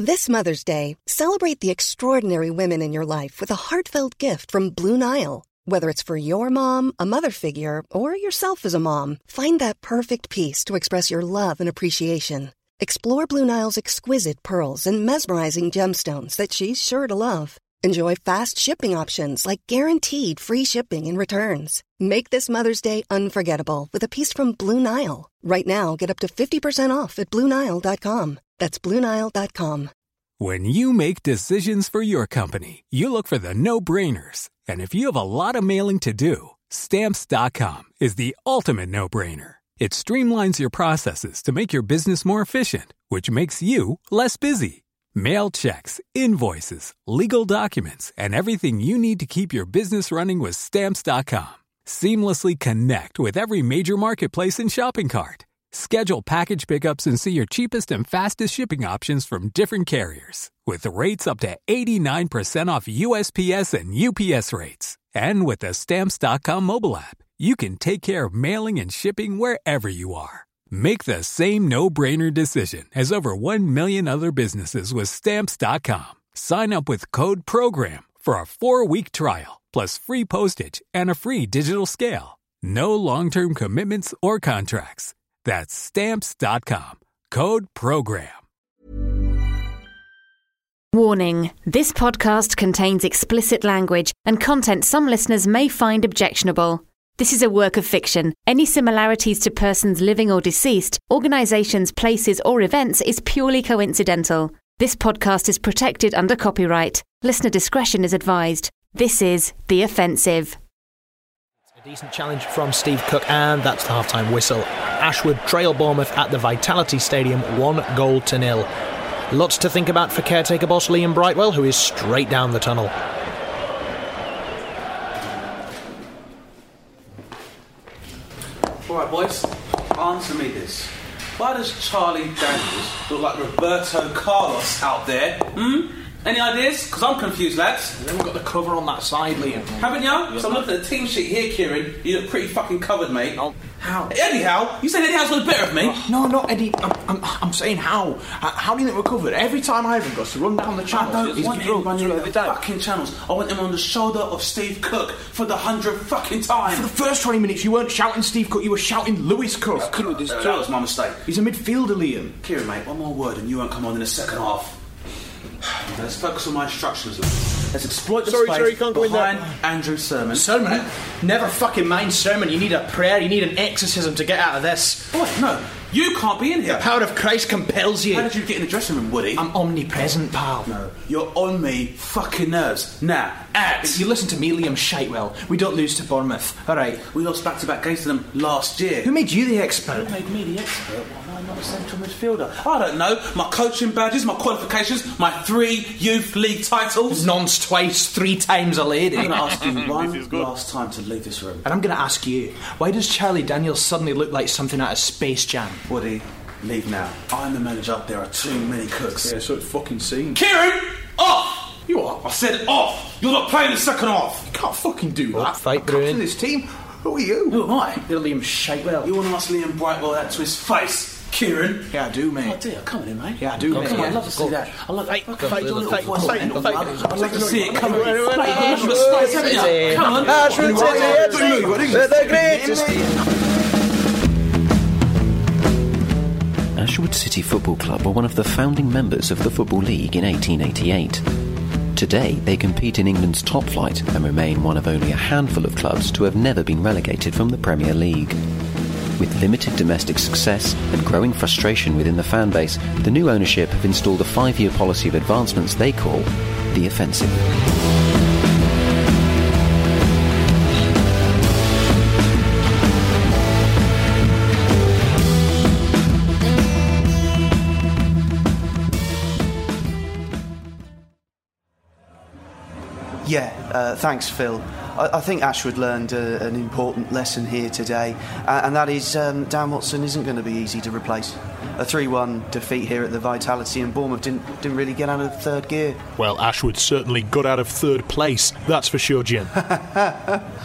This Mother's Day, celebrate the extraordinary women in your life with a heartfelt gift from Blue Nile. Whether it's for your mom, a mother figure, or yourself as a mom, find that perfect piece to express your love and appreciation. Explore Blue Nile's exquisite pearls and mesmerizing gemstones that she's sure to love. Enjoy fast shipping options like guaranteed free shipping and returns. Make this Mother's Day unforgettable with a piece from Blue Nile. Right now, get up to 50% off at BlueNile.com. That's BlueNile.com. When you make decisions for your company, you look for the no-brainers. And if you have a lot of mailing to do, Stamps.com is the ultimate no-brainer. It streamlines your processes to make your business more efficient, which makes you less busy. Mail checks, invoices, legal documents, and everything you need to keep your business running with Stamps.com. Seamlessly connect with every major marketplace and shopping cart. Schedule package pickups and see your cheapest and fastest shipping options from different carriers. With rates up to 89% off USPS and UPS rates. And with the Stamps.com mobile app, you can take care of mailing and shipping wherever you are. Make the same no-brainer decision as over 1 million other businesses with Stamps.com. Sign up with code PROGRAM for a 4-week trial, plus free postage and a free digital scale. No long-term commitments or contracts. That's Stamps.com. Code PROGRAM. Warning, this podcast contains explicit language and content some listeners may find objectionable. This is a work of fiction. Any similarities to persons living or deceased, organisations, places or events is purely coincidental. This podcast is protected under copyright. Listener discretion is advised. This is The Offensive. A decent challenge from Steve Cook, and that's the half-time whistle. Ashwood trail Bournemouth at the Vitality Stadium 1-0. Lots to think about for caretaker boss Liam Brightwell, who is straight down the tunnel. Alright boys, answer me this. Why does Charlie Daniels look like Roberto Carlos out there? Any ideas? Because I'm confused, lads. We haven't got the cover on that side, Liam. Haven't you? So I'm looking at the team sheet here, Kieran. You look pretty fucking covered, mate. No. How? Eddie Howe? You saying Eddie Howe's got better of me? No, not Eddie. I'm saying how. How do you think we're covered? Every time Ivan goes to run down the channels, I don't want him running the fucking channels. I want him on the shoulder of Steve Cook for the 100th fucking time. For the first 20 minutes, you weren't shouting Steve Cook, you were shouting Lewis Cook. That was my mistake. He's a midfielder, Liam. Kieran, mate, one more word and you won't come on in the second half. Let's focus on my instructions. Let's exploit the space can't go behind in there. Andrew Sermon. Sermon? Never fucking mind sermon. You need a prayer, you need an exorcism to get out of this. What? No, you can't be in here. The power of Christ compels you. How did you get in the dressing room, Woody? I'm omnipresent, pal. No, you're on me fucking nerves. Now, act. You listen to me, Liam Shitewell. We don't lose to Bournemouth. Alright. We lost back-to-back games to them last year. Who made you the expert? Who made me the expert? Why am I not a central midfielder? I don't know. My coaching badges, my qualifications, my 3 youth league titles. Nonce twice, 3 times a lady. I'm going to ask you one last time to leave this room. And I'm going to ask you, why does Charlie Daniels suddenly look like something out of Space Jam? Woody, leave now. I'm the manager. There are too many cooks. Yeah, so it fucking seems. Kieran, off! You what? I said off! You're not playing the second half. You can't fucking do that. Fight, I'm captain of this team. Who are you? Who am I? You're Liam Shitewell. You want to ask Liam Brightwell that to his face, Kieran? Yeah, I do, mate. Oh dear, come on in, mate. Yeah, I do, mate. Come on, Yeah. I'd love to see that. I'd love Fight, to do a little fight, voice fight, on it. fight. I'd love to see it. Come on. Come on. The greatest. Ashwood City Football Club were one of the founding members of the Football League in 1888. Today, they compete in England's top flight and remain one of only a handful of clubs to have never been relegated from the Premier League. With limited domestic success and growing frustration within the fan base, the new ownership have installed a 5-year policy of advancements they call The Offensive. Thanks, Phil. I think Ashwood learned an important lesson here today, and that is Dan Watson isn't going to be easy to replace. A 3-1 defeat here at the Vitality, and Bournemouth didn't really get out of third gear. Well, Ashwood certainly got out of third place, that's for sure, Jim.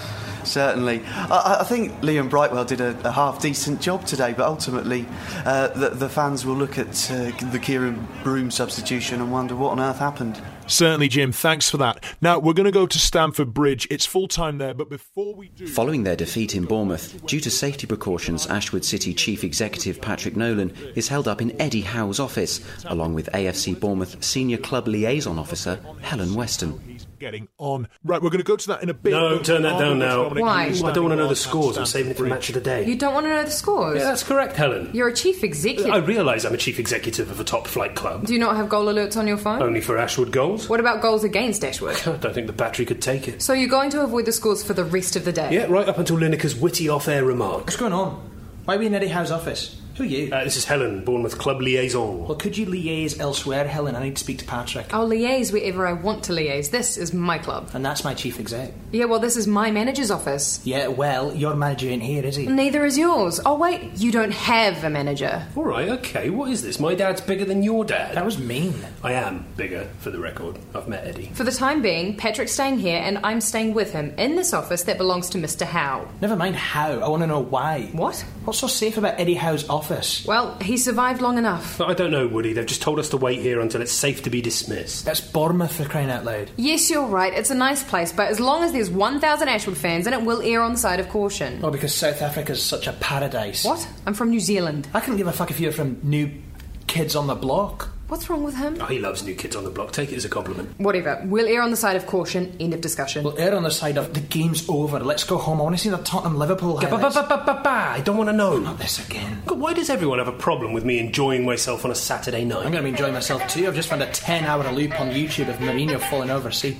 Certainly. I think Liam Brightwell did a half-decent job today, but ultimately the fans will look at the Kieran Broome substitution and wonder what on earth happened. Certainly, Jim, thanks for that. Now, we're going to go to Stamford Bridge. It's full-time there, but before we do... Following their defeat in Bournemouth, due to safety precautions, Ashwood City Chief Executive Patrick Nolan is held up in Eddie Howe's office, along with AFC Bournemouth Senior Club Liaison Officer Helen Weston. Getting on. Right, we're going to go to that in a bit. No, turn that down now. Why? I don't want to know the scores. I'm saving it for match of the day. You don't want to know the scores? Yeah, that's correct, Helen. You're a chief executive. I realise I'm a chief executive of a top-flight club. Do you not have goal alerts on your phone? Only for Ashwood goals. What about goals against Ashwood? I don't think the battery could take it. So you're going to avoid the scores for the rest of the day? Yeah, right up until Lineker's witty off-air remark. What's going on? Why are we in Eddie Howe's office? Who are you? This is Helen, Bournemouth Club Liaison. Well, could you liaise elsewhere, Helen? I need to speak to Patrick. I'll liaise wherever I want to liaise. This is my club. And that's my chief exec. Yeah, well, this is my manager's office. Yeah, well, your manager ain't here, is he? Neither is yours. Oh, wait, you don't have a manager. All right, OK, what is this? My dad's bigger than your dad. That was mean. I am bigger, for the record. I've met Eddie. For the time being, Patrick's staying here and I'm staying with him in this office that belongs to Mr. Howe. Never mind how. I want to know why. What? What's so safe about Eddie Howe's office? Well, he survived long enough. But I don't know, Woody. They've just told us to wait here until it's safe to be dismissed. That's Bournemouth, for crying out loud. Yes, you're right. It's a nice place, but as long as there's 1,000 Ashwood fans, then it will err on the side of caution. Oh, because South Africa's such a paradise. What? I'm from New Zealand. I couldn't give a fuck if you're from New Kids on the Block. What's wrong with him? Oh, he loves New Kids on the Block. Take it as a compliment. Whatever. We'll err on the side of caution. End of discussion. We'll err on the side of the game's over. Let's go home. I want to see the Tottenham-Liverpool highlights. I don't want to know. Not this again. God, why does everyone have a problem with me enjoying myself on a Saturday night? I'm going to be enjoying myself too. I've just found a 10-hour loop on YouTube of Mourinho falling over. See?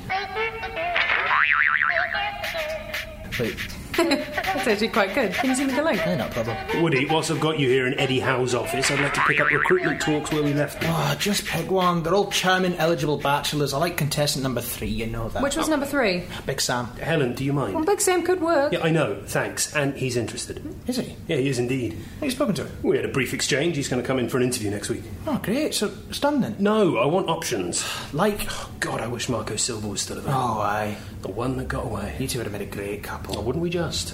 Wait. That's actually quite good. Can you see me the link? No problem. Woody, whilst I've got you here in Eddie Howe's office, I'd like to pick up recruitment talks where we left them. Oh, just pick one. They're all charming, eligible bachelors. I like contestant number 3, you know that. Which was number 3? Big Sam. Helen, do you mind? Well, Big Sam could work. Yeah, I know, thanks. And he's interested. Is he? Yeah, he is indeed. Have you spoken to him? We had a brief exchange. He's going to come in for an interview next week. Oh, great. So it's done then? No, I want options. Like? Oh, God, I wish Marco Silva was still available. Oh, aye. The one that got away. You two would have made a great couple. Oh, wouldn't we just?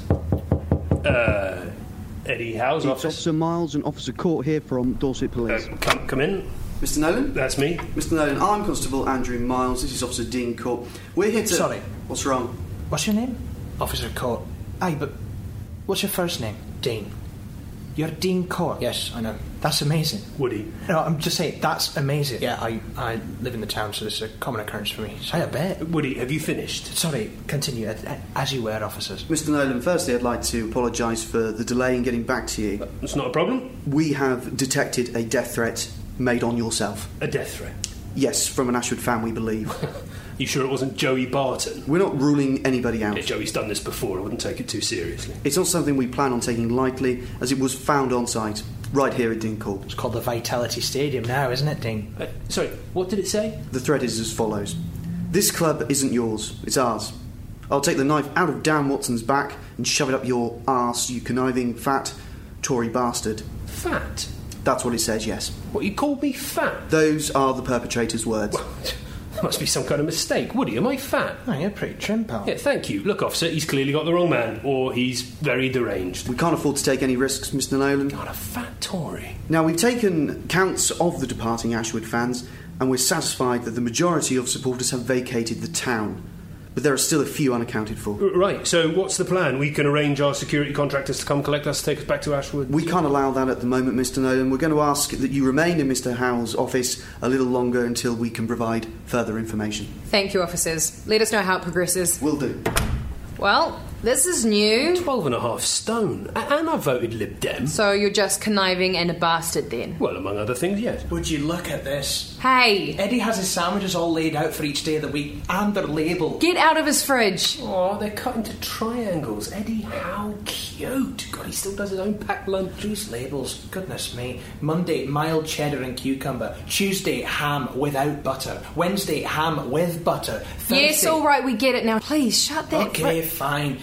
Eddie Howe's office. Officer Miles and Officer Court here from Dorset Police. Come in. Mr. Nolan? That's me. Mr. Nolan, I'm Constable Andrew Miles. This is Officer Dean Court. We're here to... Sorry. What's wrong? What's your name? Officer Court. Aye, but what's your first name? Dean. You're Dean Court? Yes, I know. That's amazing. Woody. No, I'm just saying, that's amazing. Yeah, I live in the town, so this is a common occurrence for me. So I bet. Woody, have you finished? Sorry, continue. As you were, officers. Mr. Nolan, firstly, I'd like to apologise for the delay in getting back to you. It's not a problem. We have detected a death threat made on yourself. A death threat? Yes, from an Ashwood fan, we believe. You sure it wasn't Joey Barton? We're not ruling anybody out. Yeah, Joey's done this before. I wouldn't take it too seriously. It's not something we plan on taking lightly, as it was found on site, right here at Dean Court. It's called the Vitality Stadium now, isn't it, Dean? Sorry, what did it say? The threat is as follows. This club isn't yours, it's ours. I'll take the knife out of Dan Watson's back and shove it up your arse, you conniving, fat, Tory bastard. Fat? That's what it says, yes. What, you called me fat? Those are the perpetrator's words. Well, there must be some kind of mistake. Woody, am I fat? Oh, you're pretty trim, pal. Yeah, thank you. Look, officer, he's clearly got the wrong man, or he's very deranged. We can't afford to take any risks, Mr. Nolan. God, a fat Tory. Now, we've taken counts of the departing Ashwood fans, and we're satisfied that the majority of supporters have vacated the town. But there are still a few unaccounted for. Right, so what's the plan? We can arrange our security contractors to come collect us, take us back to Ashwood? We can't allow that at the moment, Mr. Nolan. We're going to ask that you remain in Mr. Howe's office a little longer until we can provide further information. Thank you, officers. Let us know how it progresses. Will do. Well, this is new. 12.5 stone. And I voted Lib Dem. So you're just conniving and a bastard then? Well, among other things, yes. Would you look at this? Hey! Eddie has his sandwiches all laid out for each day of the week, and they're labelled. Get out of his fridge! Oh, they're cut into triangles. Eddie, how cute. God, he still does his own packed lunch. Juice labels, goodness me. Monday, mild cheddar and cucumber. Tuesday, ham without butter. Wednesday, ham with butter. Thursday... Yes, all right, we get it now. Please, shut that... Okay, fine.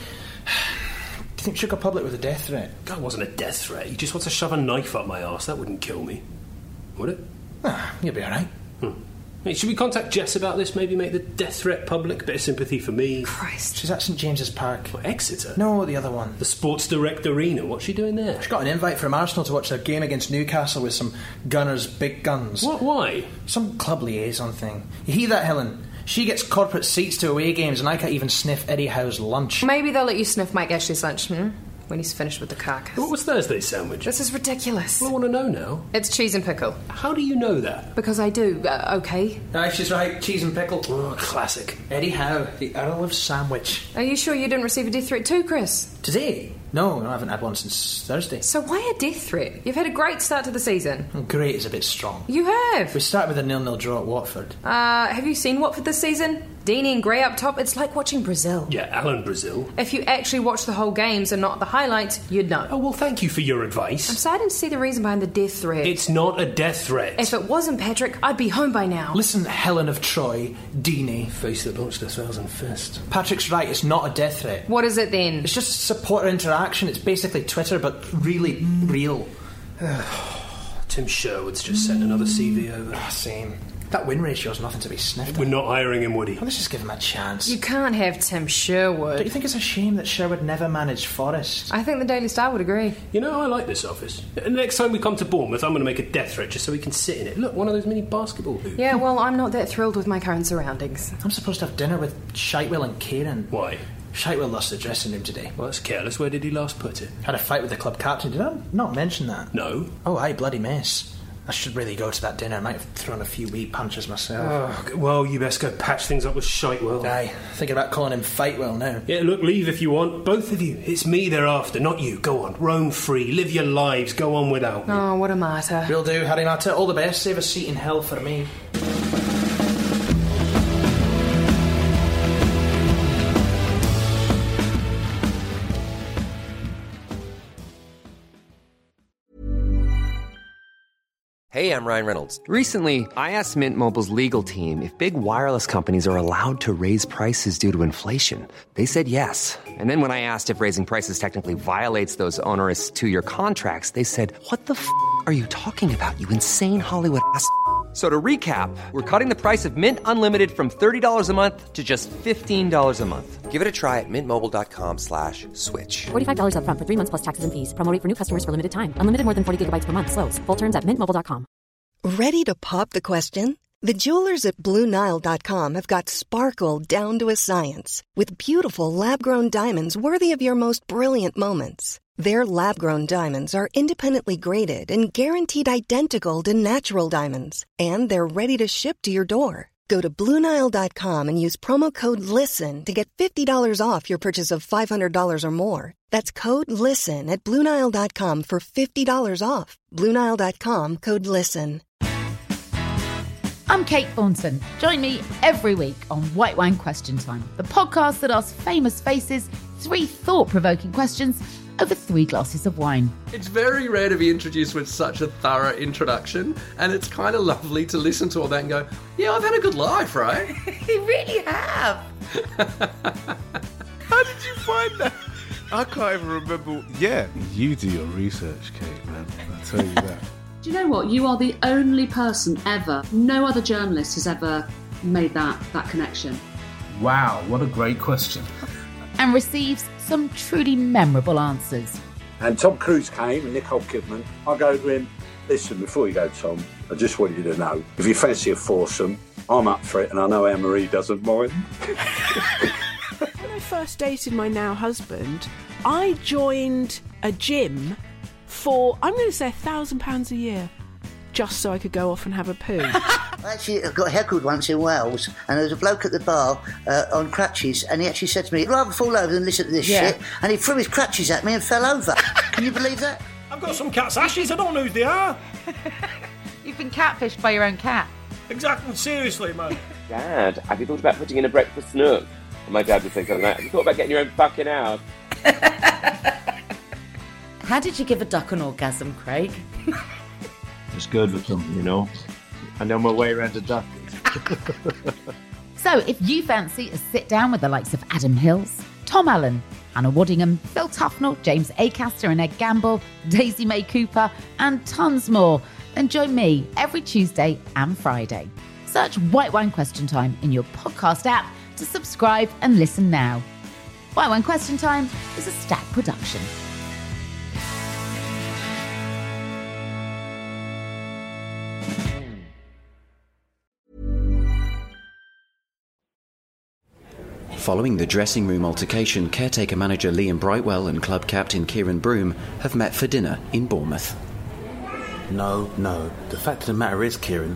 Do you think she'll go public with a death threat? That wasn't a death threat. He just wants to shove a knife up my arse. That wouldn't kill me. Would it? Ah, you'll be all right. Yeah, Hey, should we contact Jess about this? Maybe make the death threat public? Bit of sympathy for me. Christ. She's at St James's Park. What, Exeter? No, the other one. The Sports Direct Arena. What's she doing there? She got an invite from Arsenal to watch their game against Newcastle with some Gunners' big guns. What? Why? Some club liaison thing. You hear that, Helen? She gets corporate seats to away games and I can't even sniff Eddie Howe's lunch. Maybe they'll let you sniff Mike Ashley's lunch, when he's finished with the carcass. What was Thursday's sandwich? This is ridiculous. Well, I want to know now. It's cheese and pickle. How do you know that? Because I do, okay. Aye, she's right. Cheese and pickle. Oh, classic. Eddie Howe, the Earl of Sandwich. Are you sure you didn't receive a death threat too, Chris? Today? No, I haven't had one since Thursday. So why a death threat? You've had a great start to the season. Great is a bit strong. You have. We started with a 0-0 draw at Watford. Have you seen Watford this season? Deeney and Gray up top, it's like watching Brazil. Yeah, Alan Brazil. If you actually watch the whole games and not the highlights, you'd know. Oh, well, thank you for your advice. I'm starting to see the reason behind the death threat. It's not a death threat. If it wasn't Patrick, I'd be home by now. Listen, Helen of Troy, Deeney. Face that launched a thousand fists. Patrick's right, it's not a death threat. What is it then? It's just supporter interaction. It's basically Twitter, but really real. Tim Sherwood's just sent another CV over. Same. That win ratio's nothing to be sniffed at. We're not hiring him, Woody. Well, let's just give him a chance. You can't have Tim Sherwood. Don't you think it's a shame that Sherwood never managed Forest? I think the Daily Star would agree. You know, I like this office. Next time we come to Bournemouth, I'm going to make a death threat just so we can sit in it. Look, one of those mini basketball hoops. Yeah, well, I'm not that thrilled with my current surroundings. I'm supposed to have dinner with Shitewell and Kieran. Why? Shitewell lost the dressing room today. Well, that's careless. Where did he last put it? Had a fight with the club captain. Did I not mention that? No. Oh, aye, bloody mess. I should really go to that dinner. I might have thrown a few wee punches myself. Oh, well, you best go patch things up with Shitewell. Aye, thinking about calling him Fightwell now. Yeah, look, leave if you want. Both of you. It's me they're after, not you. Go on, roam free, live your lives, go on without me. Oh, what a martyr. Will do, Harry Matter. All the best. Save a seat in hell for me. Hey, I'm Ryan Reynolds. Recently, I asked Mint Mobile's legal team if big wireless companies are allowed to raise prices due to inflation. They said yes. And then when I asked if raising prices technically violates those onerous two-year contracts, they said, "What the f*** are you talking about, you insane Hollywood ass?" So to recap, we're cutting the price of Mint Unlimited from $30 a month to just $15 a month. Give it a try at mintmobile.com/switch. $45 up front for 3 months plus taxes and fees. Promo rate for new customers for limited time. Unlimited more than 40 gigabytes per month. Slows full terms at mintmobile.com. Ready to pop the question? The jewelers at BlueNile.com have got sparkle down to a science with beautiful lab-grown diamonds worthy of your most brilliant moments. Their lab-grown diamonds are independently graded and guaranteed identical to natural diamonds. And they're ready to ship to your door. Go to BlueNile.com and use promo code LISTEN to get $50 off your purchase of $500 or more. That's code LISTEN at BlueNile.com for $50 off. BlueNile.com, code LISTEN. I'm Kate Thornton. Join me every week on White Wine Question Time, the podcast that asks famous faces 3 thought-provoking questions over 3 glasses of wine. It's very rare to be introduced with such a thorough introduction, and it's kind of lovely to listen to all that and go, yeah, I've had a good life, right? You really have. How did you find that? I can't even remember. Yeah, you do your research, Kate, man. I'll tell you that. Do you know what? You are the only person ever, no other journalist has ever made that connection. Wow, what a great question. And receives some truly memorable answers. And Tom Cruise came and Nicole Kidman. I go to him, listen, before you go, Tom, I just want you to know, if you fancy a foursome, I'm up for it and I know Anne-Marie doesn't mind. When I first dated my now husband, I joined a gym for, I'm going to say £1,000 a year, just so I could go off and have a poo. Actually, I got heckled once in Wales, and there was a bloke at the bar on crutches, and he actually said to me, I'd rather fall over than listen to this shit, and he threw his crutches at me and fell over. Can you believe that? I've got some cat's ashes, I don't know who they are. You've been catfished by your own cat. Exactly, seriously, man. Dad, have you thought about putting in a breakfast nook? And my dad would say something like, have you thought about getting your own fucking house? How did you give a duck an orgasm, Craig? It's good with them, you know. I know my way around a duck. So if you fancy a sit down with the likes of Adam Hills, Tom Allen, Hannah Waddingham, Phil Tufnell, James Acaster and Ed Gamble, Daisy May Cooper and tons more, then join me every Tuesday and Friday. Search White Wine Question Time in your podcast app to subscribe and listen now. White Wine Question Time is a Stack production. Following the dressing room altercation, caretaker manager Liam Brightwell and club captain Kieran Broome have met for dinner in Bournemouth. No. The fact of the matter is, Kieran,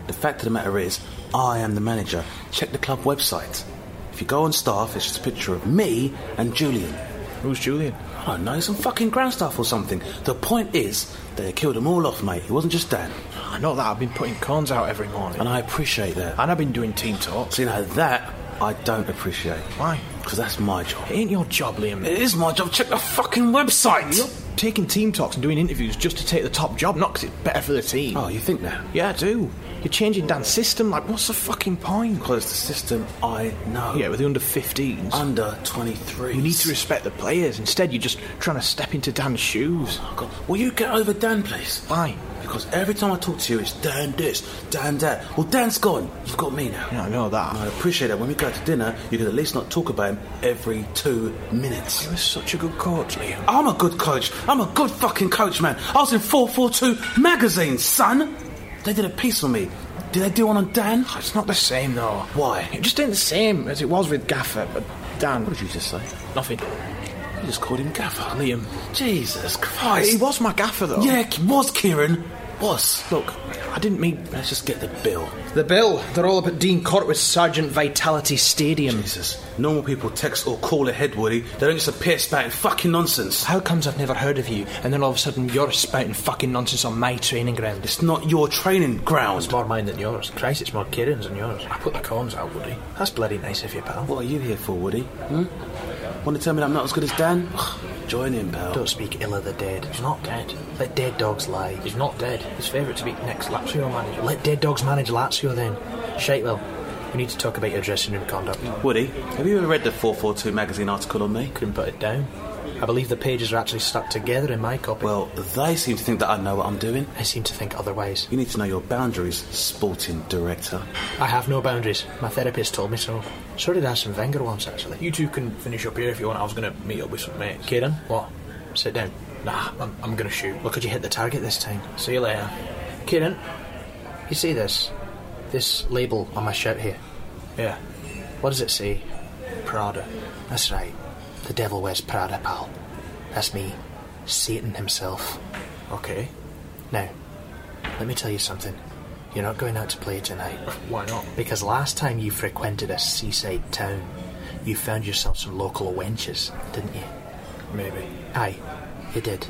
I am the manager. Check the club website. If you go on staff, it's just a picture of me and Julian. Who's Julian? I don't know, some fucking ground staff or something. The point is, they killed them all off, mate. It wasn't just Dan. I know that. I've been putting cons out every morning. And I appreciate that. And I've been doing team talks. So, you know, that I don't appreciate. Why? Because that's my job. It ain't your job, Liam. It is my job. Check the fucking website. You're taking team talks and doing interviews just to take the top job, not because it's better for the team. Oh, you think that? Yeah, I do. You're changing Dan's system. Like, what's the fucking point? Because it's the system I know. Yeah, with the under-15s. Under 23s. You need to respect the players. Instead, you're just trying to step into Dan's shoes. Oh, God. Will you get over Dan, please? Why? Because every time I talk to you, it's Dan this, Dan that. Well, Dan's gone. You've got me now. Yeah, I know that. And I appreciate that when we go to dinner, you can at least not talk about him every 2 minutes. You're such a good coach, Liam. I'm a good coach. I'm a good fucking coach, man. I was in 442 magazine, son. They did a piece on me. Did they do one on Dan? Oh, it's not the same, though. Why? It just ain't the same as it was with Gaffer, but Dan... What did you just say? Nothing. You just called him Gaffer. Liam. Jesus Christ. He was my Gaffer, though. Yeah, he was, Kieran. Was. Look, I didn't mean... Let's just get the bill. The bill? They're all up at Dean Court Sergeant Vitality Stadium. Jesus. Normal people text or call ahead, Woody. They don't just appear spouting fucking nonsense. How comes I've never heard of you, and then all of a sudden you're spouting fucking nonsense on my training ground? It's not your training ground. It's more mine than yours. Christ, it's more Kieran's than yours. I put the cons out, Woody. That's bloody nice of you, pal. What are you here for, Woody? Want to tell me that I'm not as good as Dan? Join in, pal. Don't speak ill of the dead. He's not dead. Let dead dogs lie. He's not dead. His favourite to be next Lazio manager. Let dead dogs manage Lazio then. Shitewell, we need to talk about your dressing room conduct. Woody, have you ever read the 442 magazine article on me? Couldn't put it down. I believe the pages are actually stuck together in my copy. Well, they seem to think that I know what I'm doing. I seem to think otherwise. You need to know your boundaries, sporting director. I have no boundaries. My therapist told me so. So did Arsene Wenger once, actually. You two can finish up here if you want. I was going to meet up with some mates. Kieran? What? Sit down. Nah, I'm going to shoot. Look, could you hit the target this time? See you later. Kieran, you see this? This label on my shirt here? Yeah. What does it say? Prada. That's right. The devil wears Prada, pal. That's me. Satan himself. Okay. Now, let me tell you something. You're not going out to play tonight. Why not? Because last time you frequented a seaside town, you found yourself some local wenches, didn't you? Maybe. Aye, you did.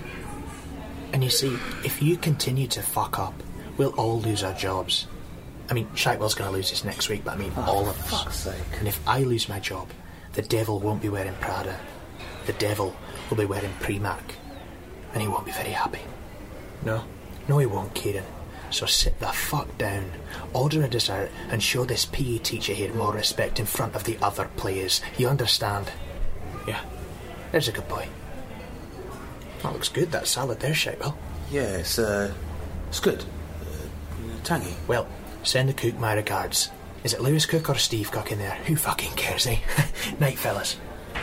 And you see, if you continue to fuck up, we'll all lose our jobs. I mean, Shitewell's going to lose this next week, but I mean all of us. For fuck's sake. And if I lose my job, the devil won't be wearing Prada. The devil will be wearing Primark. And he won't be very happy. No? No, he won't, Kieran. So sit the fuck down, order a dessert, and show this PE teacher here more respect in front of the other players. You understand? Yeah. There's a good boy. That looks good, that salad there, Shitewell. Yeah, it's good. Tangy. Well, send the cook my regards. Is it Lewis Cook or Steve Cook in there? Who fucking cares, eh? Night, fellas.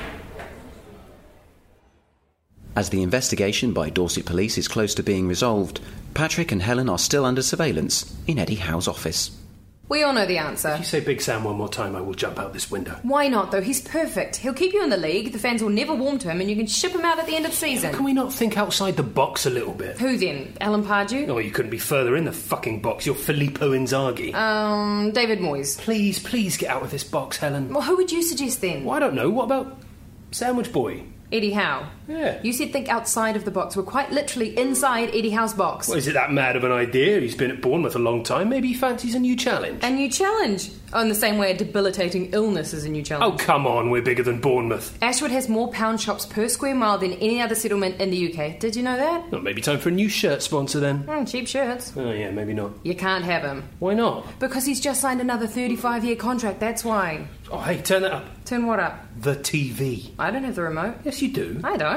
As the investigation by Dorset Police is close to being resolved, Patrick and Helen are still under surveillance in Eddie Howe's office. We all know the answer. If you say Big Sam one more time, I will jump out this window. Why not, though? He's perfect. He'll keep you in the league, the fans will never warm to him, and you can ship him out at the end of the season. Can we not think outside the box a little bit? Who then? Alan Pardew? Oh, you couldn't be further in the fucking box. You're Filippo Inzaghi. David Moyes. Please get out of this box, Helen. Well, who would you suggest then? Well, I don't know. What about Sandwich Boy? Eddie Howe. Yeah. You said think outside of the box. We're quite literally inside Eddie Howe's box. Well, is it that mad of an idea? He's been at Bournemouth a long time. Maybe he fancies a new challenge. A new challenge? Oh, in the same way a debilitating illness is a new challenge. Oh, come on. We're bigger than Bournemouth. Ashwood has more pound shops per square mile than any other settlement in the UK. Did you know that? Well, maybe time for a new shirt sponsor then. Cheap shirts. Oh, yeah, maybe not. You can't have him. Why not? Because he's just signed another 35-year contract, that's why. Oh, hey, turn that up. Turn what up? The TV. I don't have the remote. Yes, you do. I don't.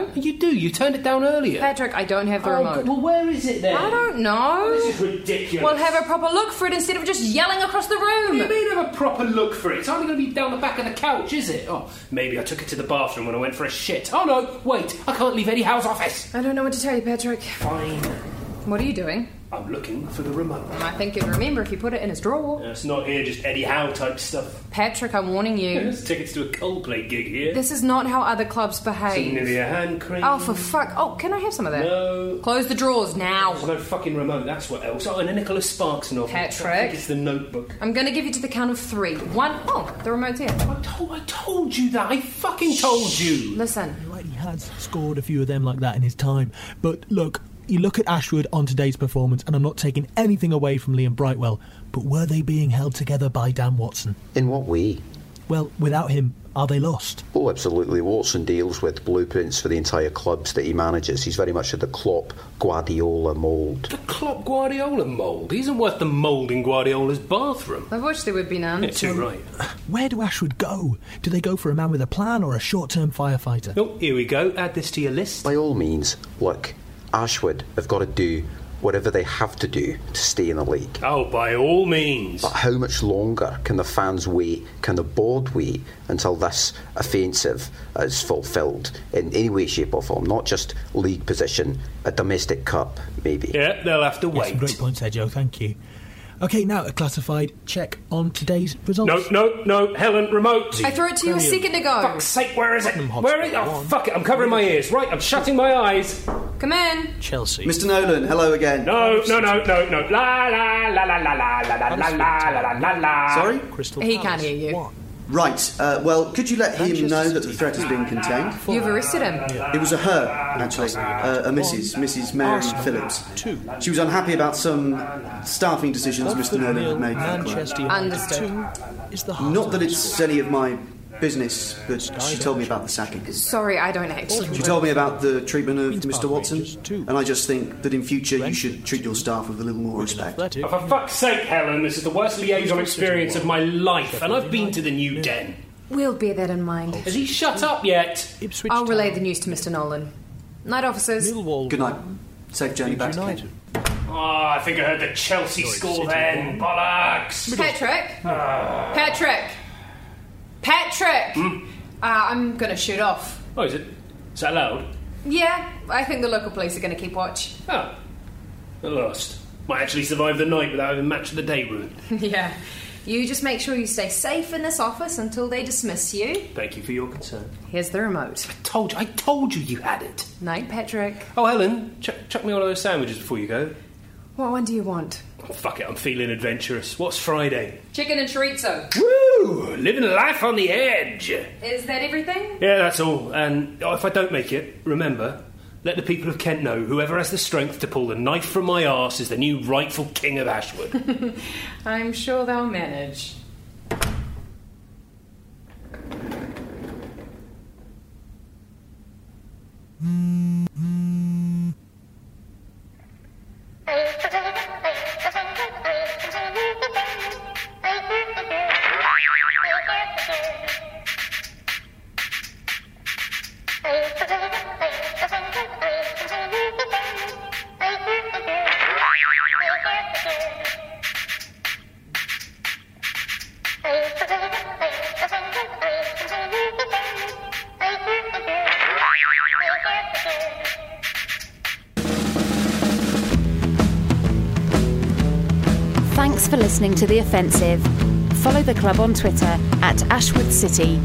know. You do. You turned it down earlier. Patrick, I don't have the remote. Well, where is it then? I don't know. This is ridiculous. We'll have a proper look for it instead of just yelling across the room. What do you mean have a proper look for it? It's only going to be down the back of the couch, is it? Oh, maybe I took it to the bathroom when I went for a shit. Oh, no, wait. I can't leave Eddie Howe's office. I don't know what to tell you, Patrick. Fine. What are you doing? I'm looking for the remote. I think you'd remember if you put it in his drawer. It's not here, just Eddie Howe type stuff. Patrick, I'm warning you. There's tickets to a Coldplay gig here. This is not how other clubs behave. Some Nivea hand cream. Oh, for fuck. Oh, can I have some of that? No. Close the drawers now. There's no fucking remote, that's what else. Oh, and a Nicholas Sparks novel. Patrick. I think it's The Notebook. I'm going to give you to the count of 3. 1. Oh, the remote's here. I told you that. I fucking told you. Listen. You're right, he has scored a few of them like that in his time. But look, you look at Ashwood on today's performance, and I'm not taking anything away from Liam Brightwell, but were they being held together by Dan Watson? In what way? Well, without him, are they lost? Oh, absolutely. Watson deals with blueprints for the entire clubs that he manages. He's very much of the Klopp Guardiola mould. The Klopp Guardiola mould? He isn't worth the mould in Guardiola's bathroom. I wish there would be none. Yeah, too right. Where do Ashwood go? Do they go for a man with a plan or a short-term firefighter? Oh, here we go. Add this to your list. By all means, look, Ashwood have got to do whatever they have to do to stay in the league. Oh, by all means. But how much longer can the fans wait, can the board wait until this offensive is fulfilled in any way, shape or form? Not just league position, a domestic cup, maybe. Yeah, they'll have to wait. Some great points there, Joe, thank you. OK, now a classified check on today's results. No, Helen, remote. I threw it to you a second ago. Fuck's sake, where is it? Where is it? Oh, fuck it, I'm covering my ears. Right, I'm shutting my eyes. Come in. Chelsea. Mr. Nolan, hello again. No. La la la la la la la la la la la. Sorry? He can't hear you. Right, well, could you let him know that the threat has been contained? You've arrested him. It was a her, actually. A Mrs. Mary Phillips. She was unhappy about some staffing decisions Mr. Nolan had made for the club. Understood. Not that it's any of my business, but she told me about the sacking. Sorry, I don't actually. She told me about the treatment of Mr. Watson, and I just think that in future you should treat your staff with a little more respect. Oh, for fuck's sake, Helen, this is the worst liaison experience of my life, and I've been to the new den. We'll bear that in mind. Has he shut up yet? I'll relay the news to Mr. Nolan. Night, officers. Good night. Safe journey back to Kent. Oh, I think I heard the Chelsea score then. Bollocks! Patrick! I'm going to shoot off. Oh, is it? Is that loud? Yeah, I think the local police are going to keep watch. Oh. At last. Might actually survive the night without having match of the day ruined. Yeah. You just make sure you stay safe in this office until they dismiss you. Thank you for your concern. Here's the remote. I told you you had it. Night, Patrick. Oh, Helen, chuck me one of those sandwiches before you go. What one do you want? Oh, fuck it, I'm feeling adventurous. What's Friday? Chicken and chorizo. Woo! Living life on the edge. Is that everything? Yeah, that's all. And if I don't make it, remember, let the people of Kent know whoever has the strength to pull the knife from my arse is the new rightful king of Ashwood. I'm sure they'll manage. Thanks for listening to The Offensive. Follow the club on Twitter at Ashwood City.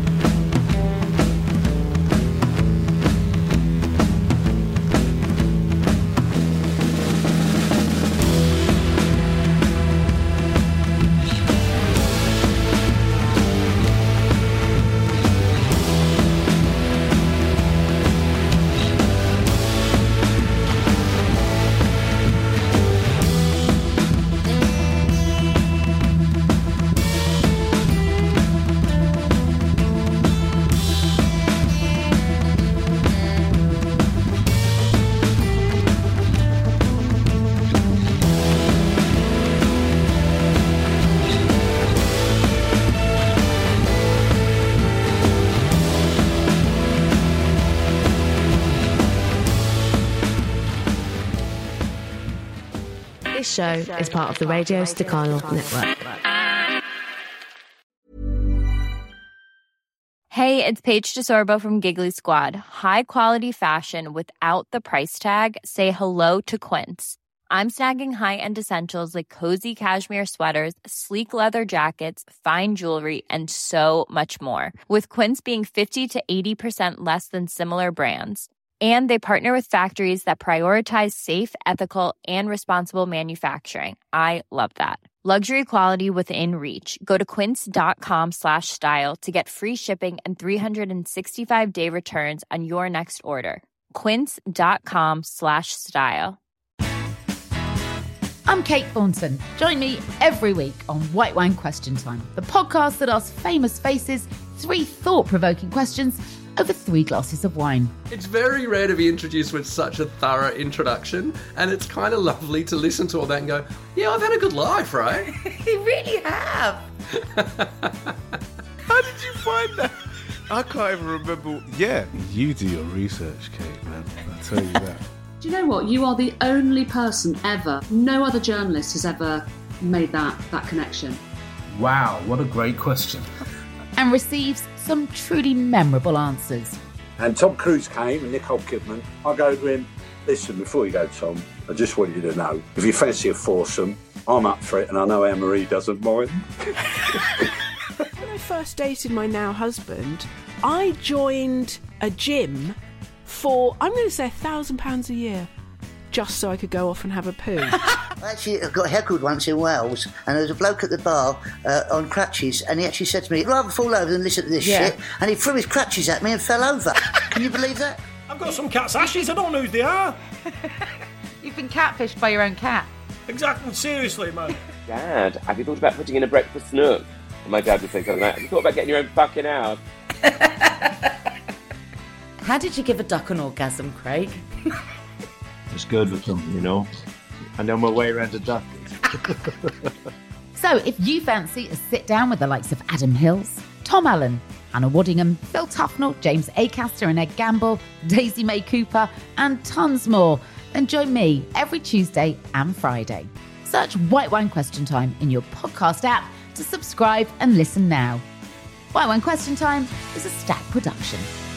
show is part of the Radio Staccato Network. Hey, it's Paige DeSorbo from Giggly Squad. High quality fashion without the price tag. Say hello to Quince. I'm snagging high-end essentials like cozy cashmere sweaters, sleek leather jackets, fine jewelry, and so much more. With Quince being 50 to 80% less than similar brands. And they partner with factories that prioritize safe, ethical, and responsible manufacturing. I love that. Luxury quality within reach. Go to quince.com/style to get free shipping and 365-day returns on your next order. Quince.com/style. I'm Kate Thornton. Join me every week on White Wine Question Time, the podcast that asks famous faces 3 thought-provoking questions over 3 glasses of wine. It's very rare to be introduced with such a thorough introduction, and it's kind of lovely to listen to all that and go, yeah, I've had a good life, right? You really have. How did you find that? I can't even remember. Yeah, you do your research, Kate, man. I tell you that. Do you know what? You are the only person ever, no other journalist has ever made that connection. Wow, what a great question. And receives some truly memorable answers. And Tom Cruise came and Nicole Kidman. I go to him, listen, before you go, Tom, I just want you to know, if you fancy a foursome, I'm up for it, and I know Anne-Marie doesn't mind. When I first dated my now husband, I joined a gym for, I'm going to say, £1,000 a year, just so I could go off and have a poo. Actually, I got heckled once in Wales, and there was a bloke at the bar on crutches, and he actually said to me, I'd rather fall over than listen to this shit, and he threw his crutches at me and fell over. Can you believe that? I've got some cat's ashes, I don't know who they are. You've been catfished by your own cat. Exactly, seriously, man. Dad, have you thought about putting in a breakfast nook? And my dad would say something like, have you thought about getting your own fucking house? How did you give a duck an orgasm, Craig? It's good with them, you know. I know my way around a duck. So if you fancy a sit down with the likes of Adam Hills, Tom Allen, Anna Waddingham, Phil Tufnell, James Acaster and Ed Gamble, Daisy May Cooper, and tons more, then join me every Tuesday and Friday. Search White Wine Question Time in your podcast app to subscribe and listen now. White Wine Question Time is a Stack production.